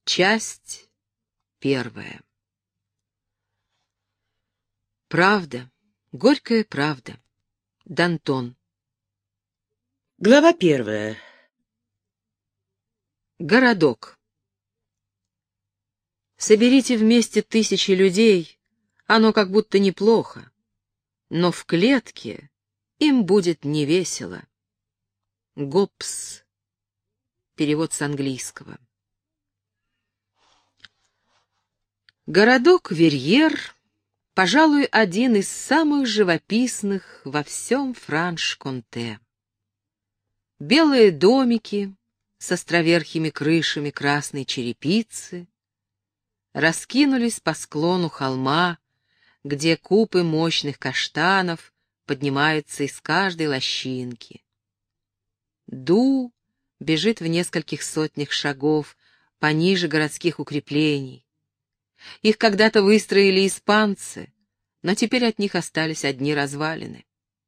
Часть первая. Правда, горькая правда. Д'Антон. Глава первая. Городок. Соберите вместе 1000 людей, оно как будто неплохо, но в клетке им будет невесело. Гоббс. Перевод с английского. Городок Верьер, пожалуй, один из самых живописных во всем Франш-Конте. Белые домики с островерхими крышами красной черепицы раскинулись по склону холма, где купы мощных каштанов поднимаются из каждой лощинки. Ду бежит в нескольких сотнях шагов пониже городских укреплений. Их когда-то выстроили испанцы, но теперь от них остались одни развалины.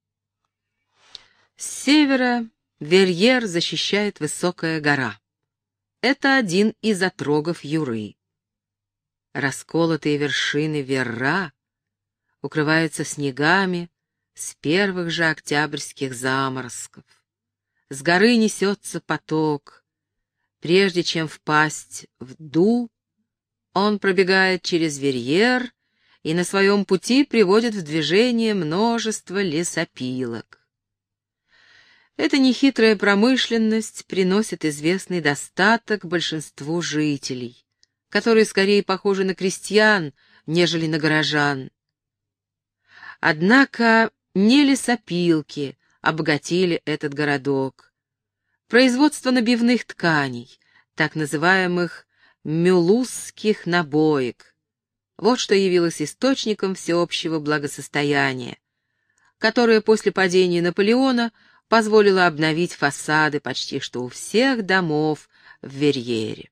С севера Верьер защищает высокая гора. Это один из отрогов Юры. Расколотые вершины Верра укрываются снегами с первых же октябрьских заморозков. С горы несется поток. Прежде чем впасть в Ду, он пробегает через Верьер и на своем пути приводит в движение множество лесопилок. Эта нехитрая промышленность приносит известный достаток большинству жителей, которые скорее похожи на крестьян, нежели на горожан. Однако не лесопилки обогатили этот городок. Производство набивных тканей, так называемых мюлузских набоек. Вот что явилось источником всеобщего благосостояния, которое после падения Наполеона позволило обновить фасады почти что у всех домов в Верьере.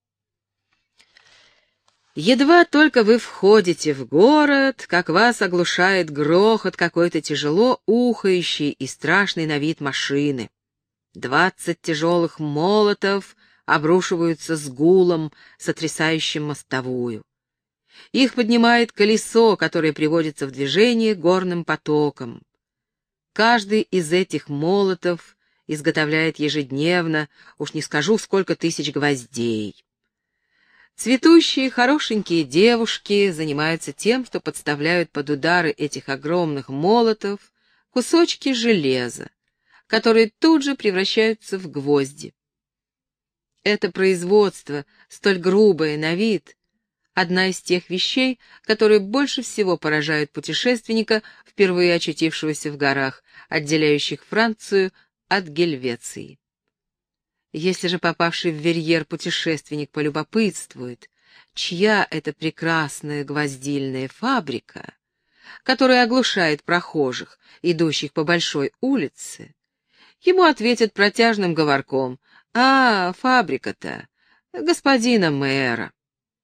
Едва только вы входите в город, как вас оглушает грохот какой-то тяжело ухающей и страшной на вид машины. 20 тяжелых молотов обрушиваются с гулом, сотрясающим мостовую. Их поднимает колесо, которое приводится в движение горным потоком. Каждый из этих молотов изготовляет ежедневно, уж не скажу, сколько тысяч гвоздей. Цветущие, хорошенькие девушки занимаются тем, что подставляют под удары этих огромных молотов кусочки железа, которые тут же превращаются в гвозди. Это производство, столь грубое на вид, одна из тех вещей, которые больше всего поражают путешественника, впервые очутившегося в горах, отделяющих Францию от Гельвеции. Если же попавший в Верьер путешественник полюбопытствует, чья это прекрасная гвоздильная фабрика, которая оглушает прохожих, идущих по большой улице, ему ответят протяжным говорком: «А, фабрика-то господина мэра».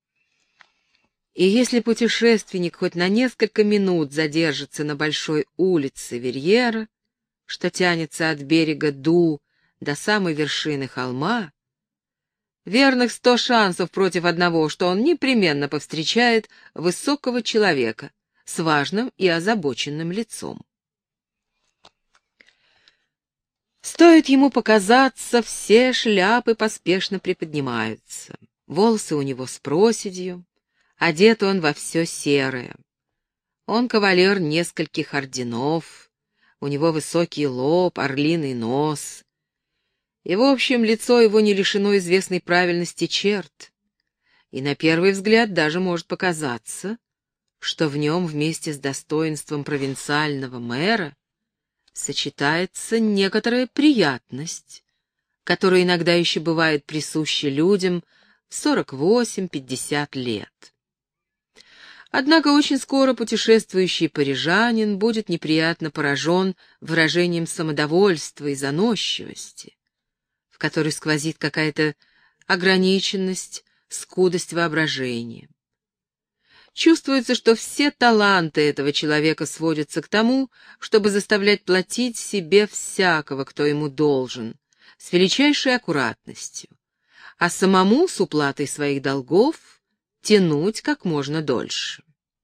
И если путешественник хоть на несколько минут задержится на большой улице Верьера, что тянется от берега Ду до самой вершины холма, верных 100 шансов против одного, что он непременно повстречает высокого человека с важным и озабоченным лицом. Стоит ему показаться, все шляпы поспешно приподнимаются. Волосы у него с проседью, одет он во все серое. Он кавалер нескольких орденов, у него высокий лоб, орлиный нос. И, в общем, лицо его не лишено известной правильности черт. И на первый взгляд даже может показаться, что в нем вместе с достоинством провинциального мэра сочетается некоторая приятность, которая иногда еще бывает присуща людям в 48-50 лет. Однако очень скоро путешествующий парижанин будет неприятно поражен выражением самодовольства и заносчивости, в которой сквозит какая-то ограниченность, скудость воображения. Чувствуется, что все таланты этого человека сводятся к тому, чтобы заставлять платить себе всякого, кто ему должен, с величайшей аккуратностью, а самому с уплатой своих долгов тянуть как можно дольше.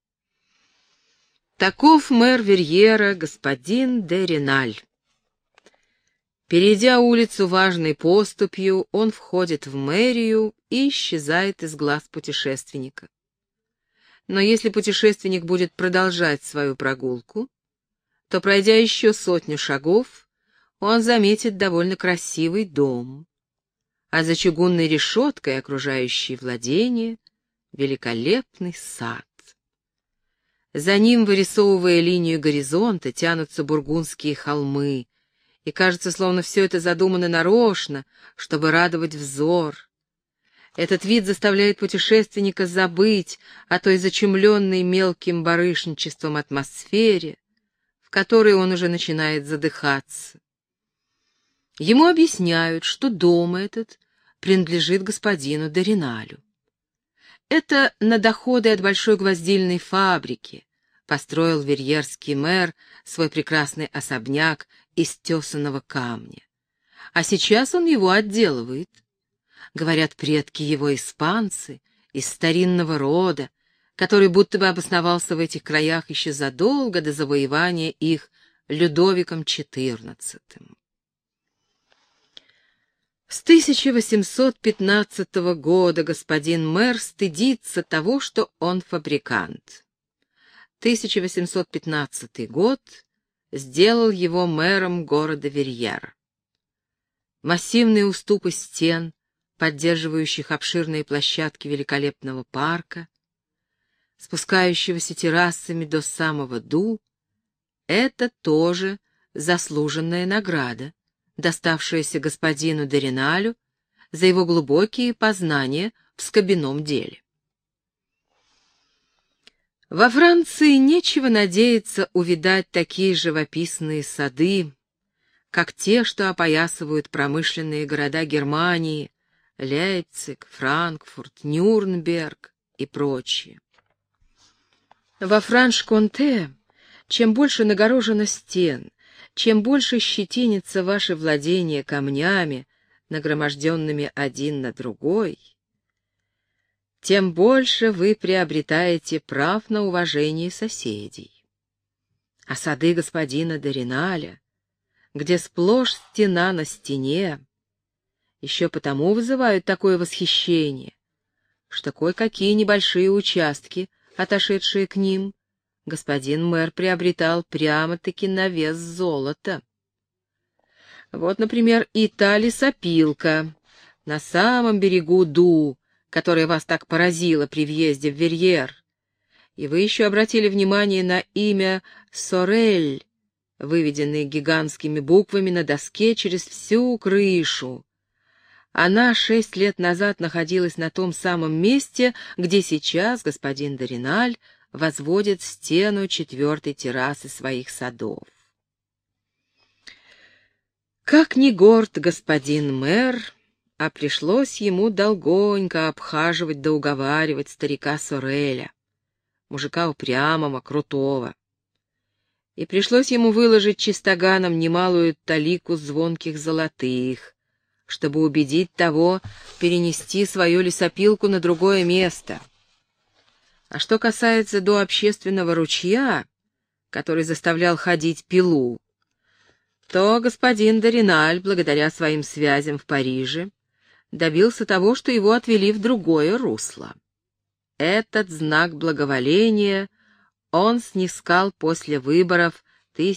Таков мэр Верьера, господин де Реналь. Перейдя улицу важной поступью, он входит в мэрию и исчезает из глаз путешественника. Но если путешественник будет продолжать свою прогулку, то, пройдя еще 100 шагов, он заметит довольно красивый дом, а за чугунной решеткой, окружающей владение, великолепный сад. За ним, вырисовывая линию горизонта, тянутся бургундские холмы, и кажется, словно все это задумано нарочно, чтобы радовать взор. Этот вид заставляет путешественника забыть о той зачумленной мелким барышничеством атмосфере, в которой он уже начинает задыхаться. Ему объясняют, что дом этот принадлежит господину де Реналю. Это на доходы от большой гвоздильной фабрики построил верьерский мэр свой прекрасный особняк из тесаного камня. А сейчас он его отделывает. Говорят, предки его испанцы, из старинного рода, который будто бы обосновался в этих краях еще задолго до завоевания их Людовиком XIV. С 1815 года господин мэр стыдится того, что он фабрикант. 1815 год сделал его мэром города Верьер. Массивные уступы стен, поддерживающих обширные площадки великолепного парка, спускающегося террасами до самого Ду, это тоже заслуженная награда, доставшаяся господину де Реналю за его глубокие познания в скобяном деле. Во Франции нечего надеяться увидать такие живописные сады, как те, что опоясывают промышленные города Германии, Лейпциг, Франкфурт, Нюрнберг и прочие. Во Франш-Конте, чем больше нагорожено стен, чем больше щетинится ваше владение камнями, нагроможденными один на другой, тем больше вы приобретаете прав на уважение соседей. А сады господина де Реналя, где сплошь стена на стене, еще потому вызывают такое восхищение, что кое-какие небольшие участки, отошедшие к ним, господин мэр приобретал прямо-таки на вес золота. Вот, например, и та лесопилка на самом берегу Ду, которая вас так поразила при въезде в Верьер. И вы еще обратили внимание на имя Сорель, выведенное гигантскими буквами на доске через всю крышу. Она 6 лет назад находилась на том самом месте, где сейчас господин де Реналь возводит стену 4-й террасы своих садов. Как ни горд господин мэр, а пришлось ему долгонько обхаживать да уговаривать старика Сореля, мужика упрямого, крутого. И пришлось ему выложить чистоганом немалую талику звонких золотых, чтобы убедить того перенести свою лесопилку на другое место. А что касается до общественного ручья, который заставлял ходить пилу, то господин де Реналь, благодаря своим связям в Париже, добился того, что его отвели в другое русло. Этот знак благоволения он снискал после выборов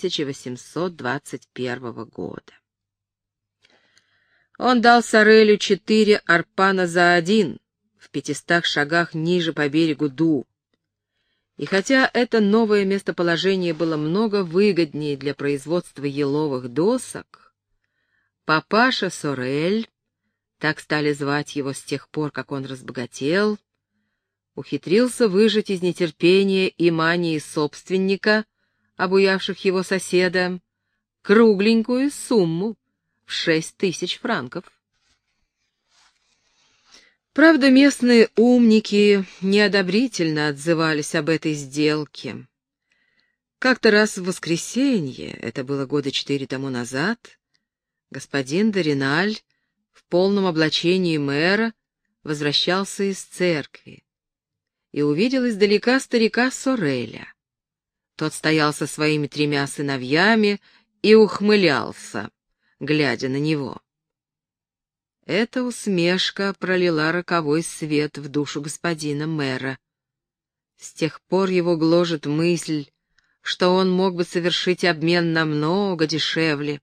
1821 года. Он дал Сорелю 4 арпана за 1 в 500 шагах ниже по берегу Ду. И хотя это новое местоположение было много выгоднее для производства еловых досок, папаша Сорель, так стали звать его с тех пор, как он разбогател, ухитрился выжать из нетерпения и мании собственника, обуявших его соседа, кругленькую сумму в 6000 франков. Правда, местные умники неодобрительно отзывались об этой сделке. Как-то раз в воскресенье, это было года 4 тому назад, господин де Реналь в полном облачении мэра возвращался из церкви и увидел издалека старика Сореля. Тот стоял со своими 3 сыновьями и ухмылялся, глядя на него. Эта усмешка пролила роковой свет в душу господина мэра. С тех пор его гложет мысль, что он мог бы совершить обмен намного дешевле.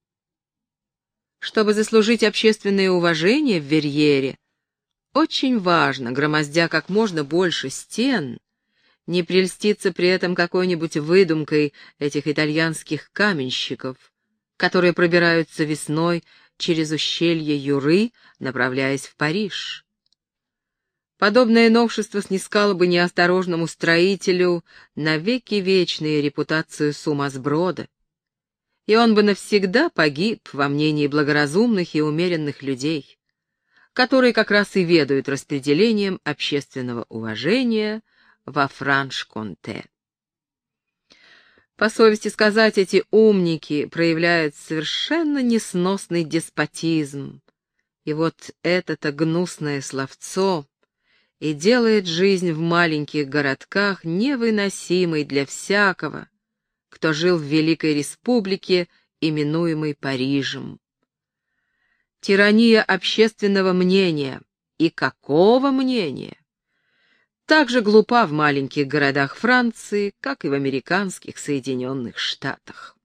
Чтобы заслужить общественное уважение в Верьере, очень важно, громоздя как можно больше стен, не прельститься при этом какой-нибудь выдумкой этих итальянских каменщиков, которые пробираются весной через ущелье Юры, направляясь в Париж. Подобное новшество снискало бы неосторожному строителю навеки вечную репутацию сумасброда, и он бы навсегда погиб во мнении благоразумных и умеренных людей, которые как раз и ведают распределением общественного уважения во Франш-Конте. По совести сказать, эти умники проявляют совершенно несносный деспотизм, и вот это-то гнусное словцо и делает жизнь в маленьких городках невыносимой для всякого, кто жил в Великой Республике, именуемой Парижем. Тирания общественного мнения, и какого мнения? Так же глупа в маленьких городах Франции, как и в американских Соединенных Штатах.